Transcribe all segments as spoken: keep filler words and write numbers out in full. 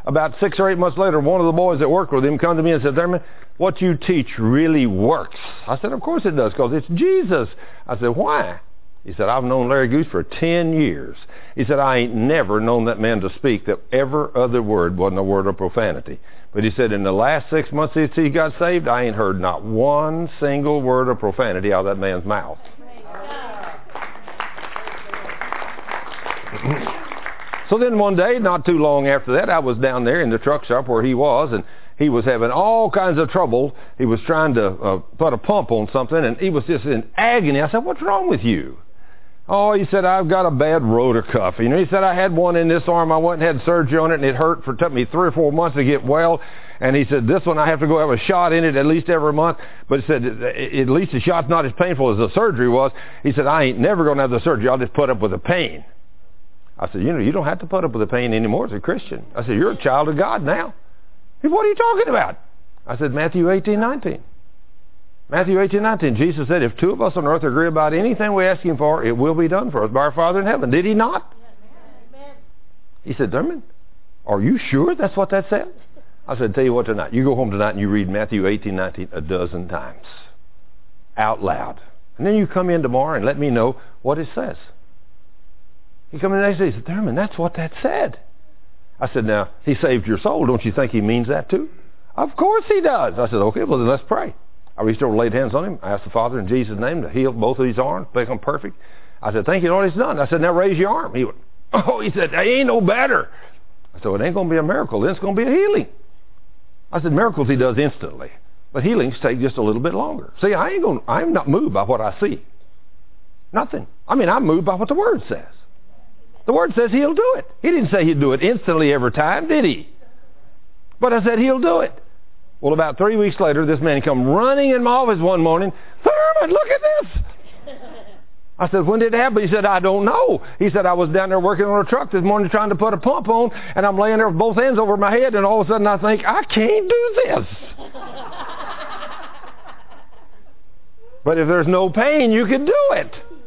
about six or eight months later, one of the boys that worked with him come to me and said, Thurman, what you teach really works. I said, of course it does, because it's Jesus. I said, why? He said, I've known Larry Goose for ten years. He said, I ain't never known that man to speak that ever other word wasn't a word of profanity. But he said, in the last six months since he got saved, I ain't heard not one single word of profanity out of that man's mouth. So then one day, not too long after that, I was down there in the truck shop where he was, and he was having all kinds of trouble. He was trying to uh, put a pump on something, and he was just in agony. I said, what's wrong with you? Oh, he said, I've got a bad rotor cuff. You know, he said, I had one in this arm. I went and had surgery on it, and it hurt for, it took me three or four months to get well. And he said, this one, I have to go have a shot in it at least every month. But he said, at least the shot's not as painful as the surgery was. He said, I ain't never going to have the surgery. I'll just put up with the pain. I said, you know, you don't have to put up with the pain anymore as a Christian. I said, you're a child of God now. He said, what are you talking about? I said, Matthew eighteen nineteen. Matthew eighteen nineteen. Jesus said, if two of us on earth agree about anything we ask him for, it will be done for us by our Father in heaven. Did he not? Amen. He said, Thurman, are you sure that's what that said? I said, tell you what tonight. You go home tonight and you read Matthew eighteen nineteen a dozen times. Out loud. And then you come in tomorrow and let me know what it says. He come in the next day and said, Thurman, that's what that said. I said, now, he saved your soul. Don't you think he means that too? Of course he does. I said, okay, well then let's pray. I reached over and laid hands on him. I asked the Father in Jesus' name to heal both of his arms, make them perfect. I said, thank you, Lord, it's done. I said, now raise your arm. He went, oh, he said, they ain't no better. I said, well, it ain't going to be a miracle. Then it's going to be a healing. I said, miracles he does instantly. But healings take just a little bit longer. See, I ain't going, I'm not moved by what I see. Nothing. I mean, I'm moved by what the Word says. The Word says he'll do it. He didn't say he'd do it instantly every time, did he? But I said he'll do it. Well, about three weeks later, this man come running in my office one morning. Thurman, look at this. I said, when did it happen? He said, I don't know. He said, I was down there working on a truck this morning trying to put a pump on, and I'm laying there with both hands over my head, and all of a sudden I think, I can't do this. But if there's no pain, you can do it.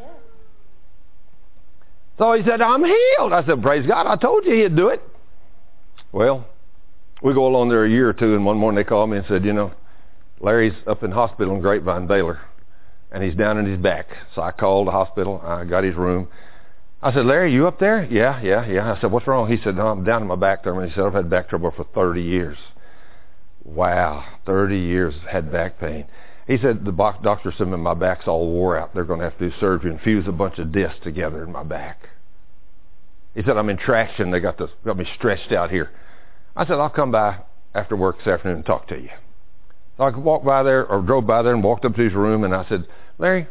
So he said, I'm healed. I said, praise God, I told you he'd do it. Well, we go along there a year or two, and one morning they called me and said, you know, Larry's up in hospital in Grapevine, Baylor, and he's down in his back. So I called the hospital. I got his room. I said, Larry, you up there? Yeah, yeah, yeah. I said, what's wrong? He said, no, I'm down in my back there. And he said, I've had back trouble for thirty years. Wow, thirty years had back pain. He said, the doctor said, my back's all wore out. They're going to have to do surgery and fuse a bunch of discs together in my back. He said, I'm in traction. They got, this, got me stretched out here. I said, I'll come by after work this afternoon and talk to you. So I walked by there, or drove by there and walked up to his room, and I said, Larry,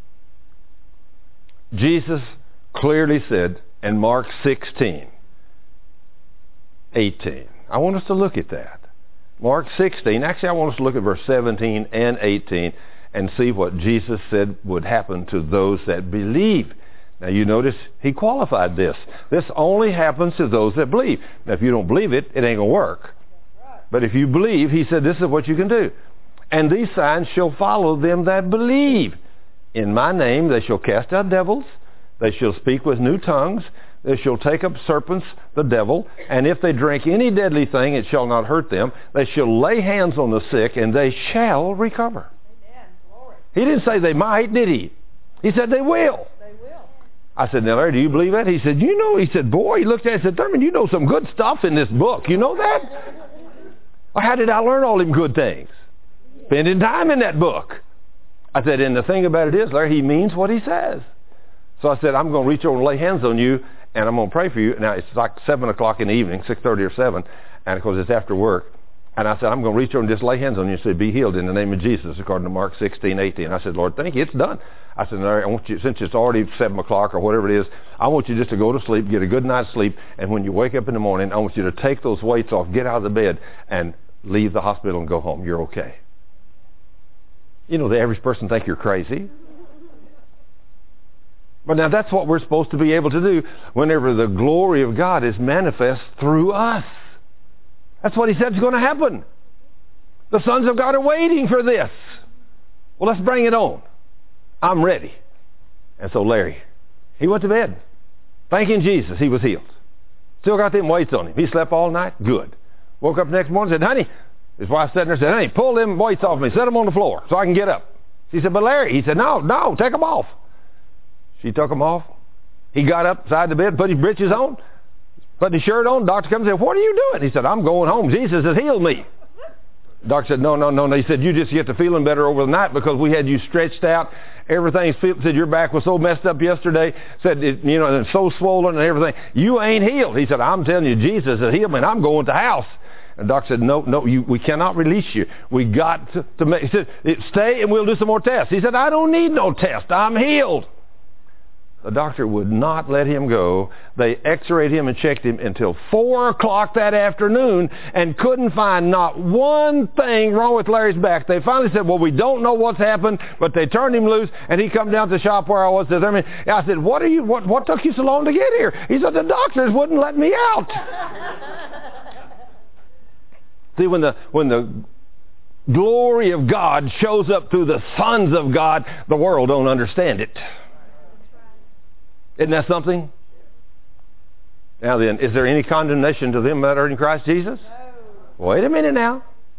Jesus clearly said in Mark sixteen, eighteen. I want us to look at that. Mark sixteen, actually I want us to look at verse seventeen and eighteen and see what Jesus said would happen to those that believe. Now you notice he qualified this. This only happens to those that believe. Now if you don't believe it, it ain't going to work. But if you believe, he said this is what you can do. And these signs shall follow them that believe. In my name they shall cast out devils. They shall speak with new tongues. They shall take up serpents, the devil, and if they drink any deadly thing, it shall not hurt them. They shall lay hands on the sick, and they shall recover. Amen. Glory. He didn't say they might, did he? He said they will. They will. I said, now Larry, do you believe that? He said, you know, he said, boy, he looked at it and said, Thurman, you know some good stuff in this book. You know that? Well, how did I learn all them good things? Spending time in that book. I said, and the thing about it is, Larry, he means what he says. So I said, I'm going to reach over and lay hands on you, and I'm going to pray for you. Now, it's like seven o'clock in the evening, six thirty or seven, and of course it's after work. And I said, I'm going to reach over and just lay hands on you and say, be healed in the name of Jesus, according to Mark sixteen, eighteen. I said, Lord, thank you, it's done. I said, Larry, I want you, since it's already seven o'clock or whatever it is, I want you just to go to sleep, get a good night's sleep, and when you wake up in the morning, I want you to take those weights off, get out of the bed, and leave the hospital and go home. You're okay. You know, the average person think you're crazy. But now that's what we're supposed to be able to do whenever the glory of God is manifest through us. That's what he said is going to happen. The sons of God are waiting for this. Well, let's bring it on. I'm ready. And so Larry, he went to bed. Thanking Jesus, he was healed. Still got them weights on him. He slept all night. Good. Woke up the next morning and said, honey, his wife sat there and said, honey, pull them weights off me. Set them on the floor so I can get up. She said, but Larry, he said, no, no, take them off. She took them off. He got up beside the bed, put his breeches on, put his shirt on. Doctor comes and said, what are you doing? He said, I'm going home. Jesus has healed me. The doctor said, no, no, no, no. He said, you just get to feeling better over the night because we had you stretched out. Everything's feel, said your back was so messed up yesterday. Said, it, you know, and so swollen and everything. You ain't healed. He said, I'm telling you, Jesus has healed me and I'm going to the house. And the doctor said, no, no, you, we cannot release you. We got to, to make, he said, stay and we'll do some more tests. He said, I don't need no test. I'm healed. The doctor would not let him go. They x-rayed him and checked him until four o'clock that afternoon and couldn't find not one thing wrong with Larry's back. They finally said, well, we don't know what's happened, but they turned him loose, and he come down to the shop where I was. Says, I mean, I said, what are you? What, what took you so long to get here? He said, the doctors wouldn't let me out. See, when the when the glory of God shows up through the sons of God, the world don't understand it. Isn't that something? Now then, is there any condemnation to them that are in Christ Jesus? No. Wait a minute now.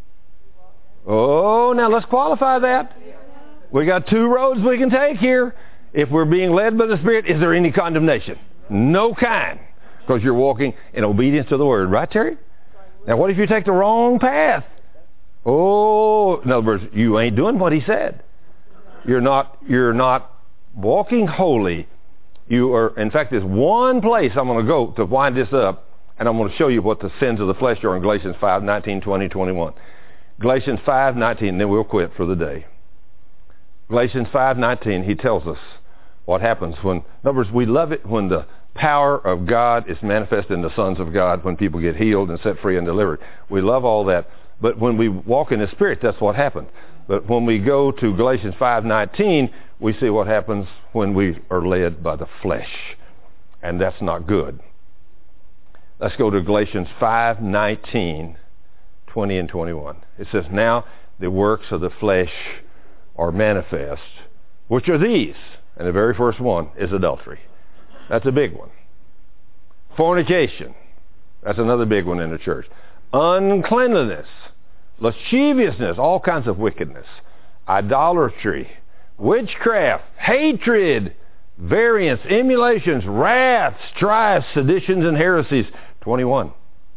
Oh, now let's qualify that. We got two roads we can take here. If we're being led by the Spirit, is there any condemnation? No kind. Because you're walking in obedience to the Word. Right, Terry? Now what if you take the wrong path? Oh, in other words, you ain't doing what He said. You're not, you're not walking holy. You are, in fact, there's one place I'm going to go to wind this up, and I'm going to show you what the sins of the flesh are in Galatians five, nineteen, twenty, twenty-one. Galatians five, nineteen, and then we'll quit for the day. Galatians five, nineteen, he tells us what happens when, in other words, we love it when the power of God is manifested in the sons of God, when people get healed and set free and delivered. We love all that. But when we walk in the Spirit, that's what happened. But when we go to Galatians five, nineteen, we see what happens when we are led by the flesh. And that's not good. Let's go to Galatians five, nineteen, twenty, and twenty-one. It says, now the works of the flesh are manifest, which are these. And the very first one is adultery. That's a big one. Fornication. That's another big one in the church. Uncleanliness. Lasciviousness. All kinds of wickedness. Idolatry. Witchcraft. Hatred. Variance. Emulations. Wrath. Strife. Seditions and heresies. twenty-one.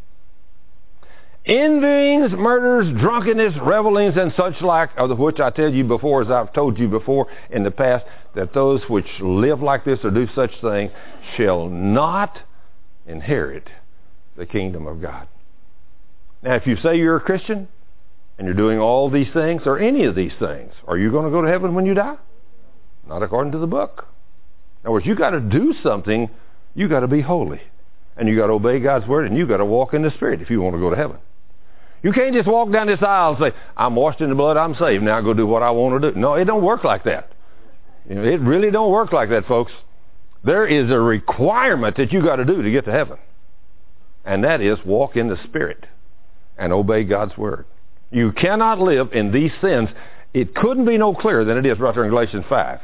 Envyings, murders, drunkenness, revelings, and such like, of which I tell you before, as I've told you before in the past, that those which live like this or do such things shall not inherit the kingdom of God. Now, if you say you're a Christian and you're doing all these things or any of these things, are you going to go to heaven when you die? Not according to the book. In other words, you got to do something. You got to be holy, and you got to obey God's word, and you got to walk in the Spirit if you want to go to heaven. You can't just walk down this aisle and say, I'm washed in the blood, I'm saved, now I go do what I want to do. No, it don't work like that. You know, it really don't work like that, folks. There is a requirement that you got to do to get to heaven. And that is walk in the Spirit and obey God's word. You cannot live in these sins. It couldn't be no clearer than it is right there in Galatians five.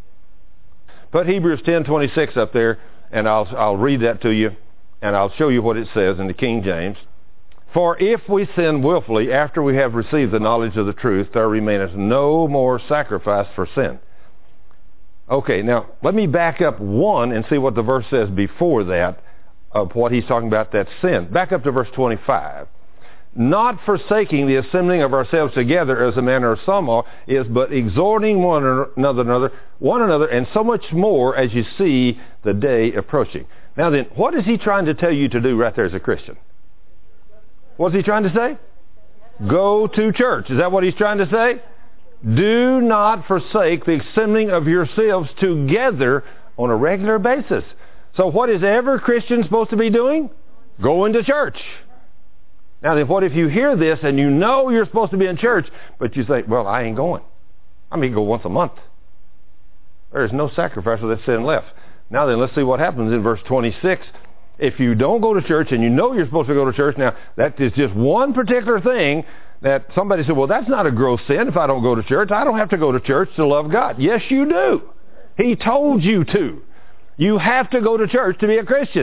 Put Hebrews ten twenty-six up there, and I'll, I'll read that to you, and I'll show you what it says in the King James. For if we sin willfully after we have received the knowledge of the truth, there remaineth no more sacrifice for sin. Okay, now let me back up one and see what the verse says before that of what he's talking about, that sin. Back up to verse twenty-five. Not forsaking the assembling of ourselves together as a manner of some are, is but exhorting one another, another, one another, and so much more as you see the day approaching. Now then, what is he trying to tell you to do right there as a Christian? What's he trying to say? Go to church. Is that what he's trying to say? Do not forsake the assembling of yourselves together on a regular basis. So what is every Christian supposed to be doing? Going to church. Now then, what if you hear this and you know you're supposed to be in church, but you say, well, I ain't going. I mean, go once a month. There is no sacrifice for that sin left. Now then, let's see what happens in verse twenty-six. If you don't go to church and you know you're supposed to go to church, now that is just one particular thing that somebody said, well, that's not a gross sin if I don't go to church. I don't have to go to church to love God. Yes, you do. He told you to. You have to go to church to be a Christian.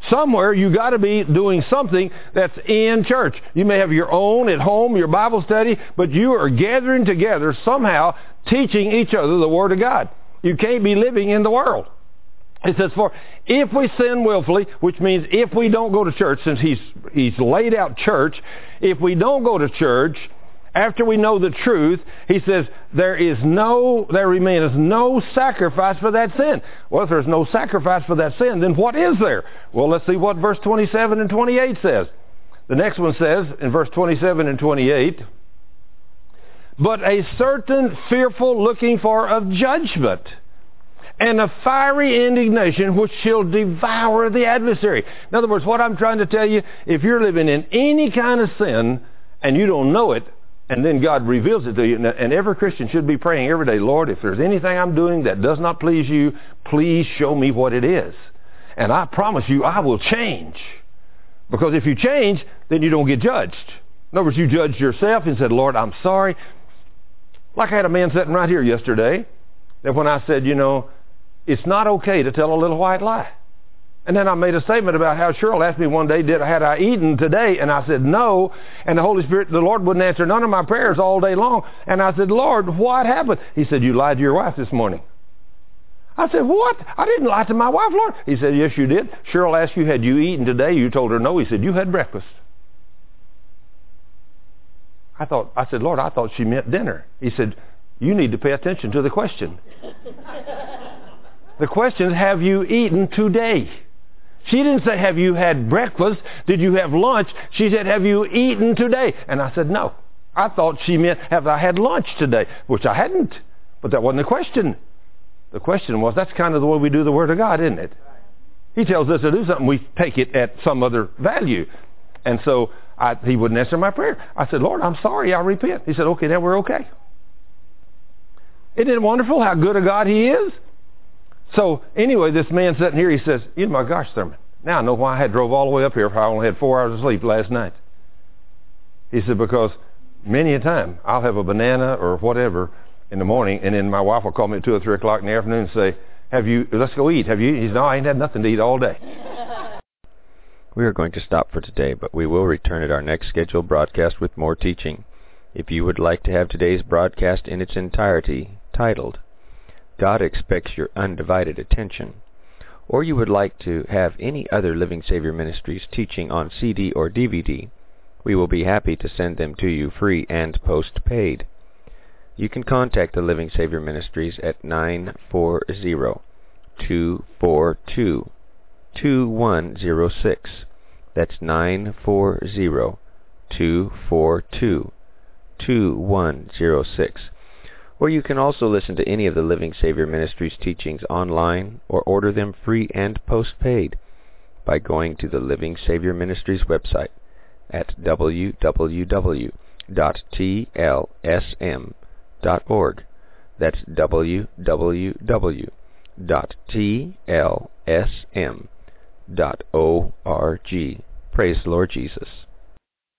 Somewhere you got to be doing something that's in church. You may have your own at home, your Bible study, but you are gathering together somehow, teaching each other the Word of God. You can't be living in the world. It says, for if we sin willfully, which means if we don't go to church, since he's, he's laid out church, if we don't go to church, after we know the truth, he says, there is no, there remains no sacrifice for that sin. Well, if there's no sacrifice for that sin, then what is there? Well, let's see what verse twenty-seven and twenty-eight says. The next one says, in verse twenty-seven and twenty-eight, but a certain fearful looking for of judgment, and a fiery indignation which shall devour the adversary. In other words, what I'm trying to tell you, if you're living in any kind of sin and you don't know it, and then God reveals it to you, and every Christian should be praying every day, Lord, if there's anything I'm doing that does not please you, please show me what it is. And I promise you, I will change. Because if you change, then you don't get judged. In other words, you judged yourself and said, Lord, I'm sorry. Like I had a man sitting right here yesterday, that when I said, you know, it's not okay to tell a little white lie. And then I made a statement about how Cheryl asked me one day, did had I eaten today? And I said, no. And the Holy Spirit, the Lord wouldn't answer none of my prayers all day long. And I said, Lord, what happened? He said, you lied to your wife this morning. I said, what? I didn't lie to my wife, Lord. He said, yes, you did. Cheryl asked you, had you eaten today? You told her no. He said, you had breakfast. I thought, I said, Lord, I thought she meant dinner. He said, you need to pay attention to the question. The question is, have you eaten today? She didn't say, have you had breakfast? Did you have lunch? She said, have you eaten today? And I said, no. I thought she meant, have I had lunch today? Which I hadn't. But that wasn't the question. The question was, that's kind of the way we do the Word of God, isn't it? He tells us to do something, we take it at some other value. And so I, he wouldn't answer my prayer. I said, Lord, I'm sorry, I repent. He said, okay, now we're okay. Isn't it wonderful how good a God He is? So anyway, this man sitting here, he says, you know, my gosh, Thurman, now I know why I had drove all the way up here if I only had four hours of sleep last night. He said, because many a time I'll have a banana or whatever in the morning, and then my wife will call me at two or three o'clock in the afternoon and say, have you, let's go eat. Have you eaten? He said, no, I ain't had nothing to eat all day. We are going to stop for today, but we will return at our next scheduled broadcast with more teaching. If you would like to have today's broadcast in its entirety, titled, God Expects Your Undivided Attention, or you would like to have any other Living Savior Ministries teaching on C D or D V D, we will be happy to send them to you free and post-paid. You can contact the Living Savior Ministries at nine four zero, two four two, two one zero six. That's nine four zero, two four two, two one zero six. Or you can also listen to any of the Living Savior Ministries teachings online or order them free and post-paid by going to the Living Savior Ministries website at w w w dot t l s m dot org. That's w w w dot t l s m dot org. Praise the Lord Jesus.